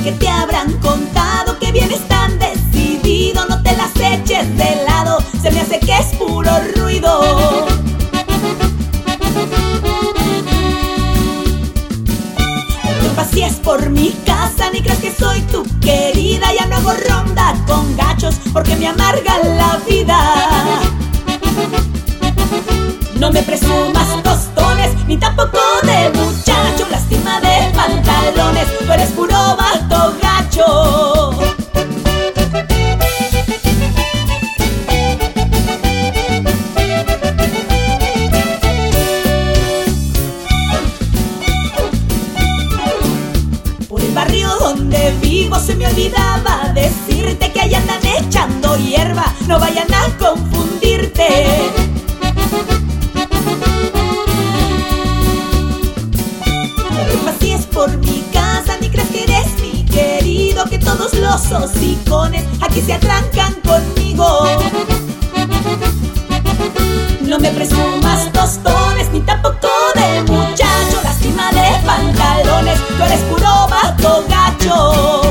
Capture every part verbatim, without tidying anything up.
que te habrán contado que vienes tan decidido. No te las eches de lado, se me hace que es puro ruido. No te pasees por mi casa ni creas que soy tu querida. Ya no hago ronda con gachos porque me amargan la vida. No me presumas tostones ni tampoco de muchacho. Lástima de pantalones, tú eres puro vato gacho. Por el barrio donde vivo se me olvidaba decirte que allá andan echando hierba, no vayan a confundirte. Por mi casa ni creas que eres mi querido, que todos los hocicones aquí se atrancan conmigo. No me presumas tostones ni tampoco de muchacho. Lástima de pantalones, tú eres puro vato gacho.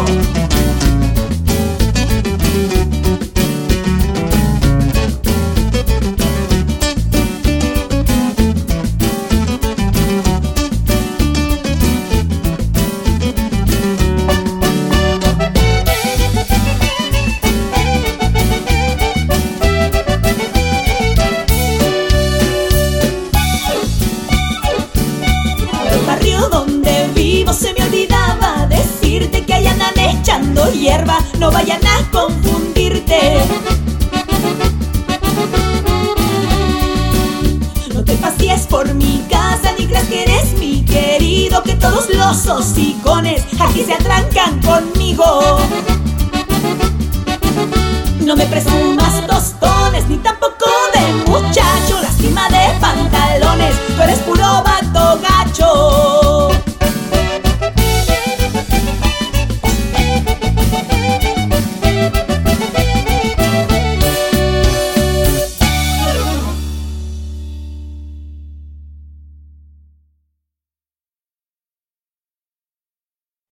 Se me olvidaba decirte que allá andan echando hierba, no vayan a confundirte. No te pasees por mi casa ni creas que eres mi querido, que todos los hocicones aquí se atrancan conmigo. No me presumas tostones